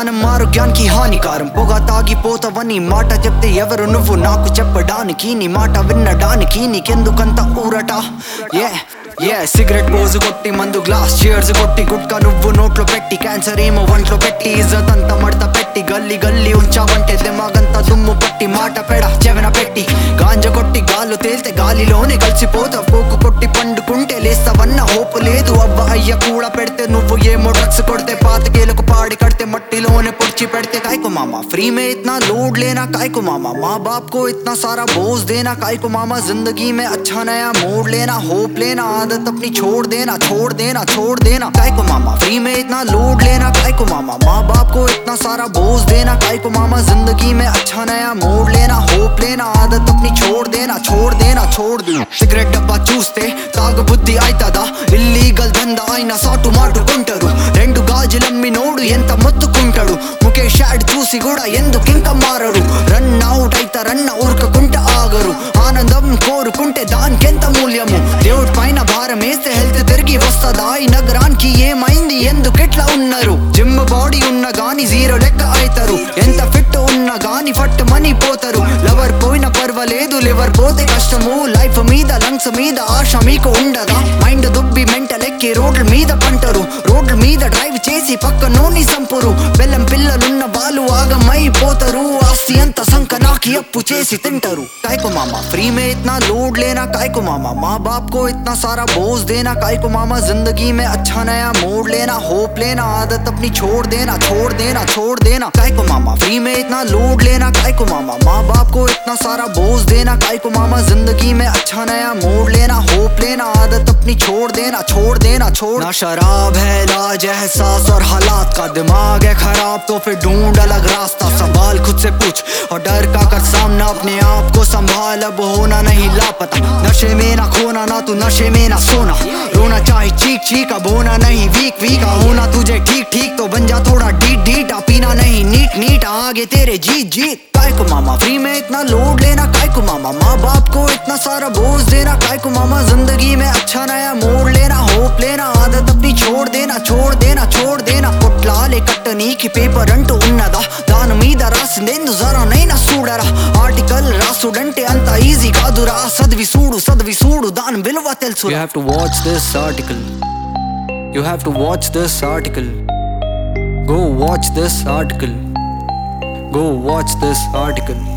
మద్యపానం ఆరోగ్యానికి హానికారం. పొగ తాగిపోతావని మాట చెప్తే ఎవరు నువ్వు నాకు చెప్పడానికి? నీ మాట వినడానికి నీకెందుకంత ఊరట? సిగరెట్ పోజు కొట్టి మందు గ్లాస్ చీర్స్ కొట్టి గుట్కా నువ్వు నోట్లో పెట్టి క్యాన్సర్ ఏమో వంట్లో పెట్టి ఇజ్జత్ అంతా మడత పెట్టి గల్లీ గల్లీ ఉంచావంటే దిమాగంతా దుమ్ము పట్టి మాట పెడ చెవన పెట్టి గాంజ కొట్టి గాల్లో తేల్తే గాలిలోనే కలిసిపోతావు. పోకు కొట్టి పండుకుంటే లేస్తావన్న హోపు లేదు. అవ్వ అయ్య కూడా పెడితే నువ్వు ఏమో డ్రగ్స్ కొడితే పాతకేలకు పాడి కడితే మట్టిలోనే పొడిచి పెడితే కాయకు మాमा फ्री में इतना लोड लेना कायको मामा, माँ बाप को इतना सारा बोझ देना कायको मामा, जिंदगी में अच्छा नया मोड़ लेना होप लेना आदत अपनी छोड़ देना छोड़ देना छोड़ देना कायको मामा फ्री में इतना लोड लेना कायको मामा, माँ बाप को इतना सारा बोझ देना कायको मामा, जिंदगी में अच्छा नया मोड़ लेना होप लेना आदत अपनी छोड़ देना छोड़ देना छोड़ देना సిగరెట్ డబ్బా చూస్తే తాగు బుద్ధి అయితదా? ఇల్లీగల్ దందా అయినా సాటు మాటుకుంటారు. రెండు గాజులమ్మి నోడు ఎంత మొత్తుకుంటాడు. ముఖేష్ యాడ్ చూసి కూడా ఎందుకింక మారరు. రన్ అవుట్ అయితారన్న ఊరుకుంటే ఆగరు. ఆనందం కోరుకుంటే దానికెంత మూల్యము? దేవుడి పైన భారం వేస్తే హెల్త్ తిరిగి వస్తుందా? ఈ నగరానికి ఏమైంది ఎందుకెట్లా ఉన్నారు? జిమ్ బాడీ ఉన్న గాని జీరో లెక్క అవుతారు. ఎంత ఫిట్ ఉన్నా గాని ఫట్ మనీ పోతారు. లవర్ పోయిన పర్వాలేదు లివర్ పోతే కష్టము. లైఫ్ మీద లంగ్స్ మీద ఆశ మీకు ఉండదా? మైండ్ దుబ్బి మెంటల్ ఎక్కి రోడ్ల మీద పంటరు. రోడ్ల మీద డ్రైవ్ చేసి పక్కనోని సంపురు. బెల్లం పిల్లలున్న వాళ్ళు ఆగమైపోతారు. ఆస్తి అంత సంక నాకి అప్పు చేసి తింటారు. కాయको मामा फ्री में इतना लोड लेना कायको मामा, माँ बाप को इतना सारा बोझ देना कायको मामा, जिंदगी में अच्छा नया मोड़ लेना होप लेना आदत अपनी छोड़ देना छोड़ देना छोड़ देना कायको मामा फ्री में इतना लोड लेना कायको मामा, माँ बाप को इतना सारा बोझ देना कायको मामा, जिंदगी में अच्छा नया मोड़ लेना होप लेना आदत अपनी छोड़ देना छोड़ देना छोड़। ना शराब है इलाज एहसास और हालात का, दिमाग है खराब तो फिर ढूंढ अलग रास्ता। सवाल खुद से पूछ और डर का कर सामना, अपने आप को संभाल अब होना नहीं लापता। नशे में ना खोना ना तू नशे में ना सोना, रोना चाहे चीख चीख अब होना नहीं वीक वीक। होना तुझे ठीक ठीक तो बन जा थोड़ा डीट डीट, पीना नहीं नीट नीट आगे तेरे जीत जीत। कायको मामा फ्री में इतना लोड लेना कायको मामा, माँ बाप को इतना सारा बोझ देना कायको मामा, जिंदगी में अच्छा नया मोड़ लेना होप लेना आदत अपनी छोड़ देना छोड़ देना छोड़ देना। కొట్లాలే కట్టనీకి పేపర్ అంటూ ఉన్నదా? దాని మీద రాసిందేందు జరా నైనా చూడరా? ఆర్టికల్ రాసుడంటే అంత ఈజీ కాదురా. చదివి చూడు దాని విలువ తెలుసు. You have to watch this article. You have to watch this article. Go watch this article. Go watch this article.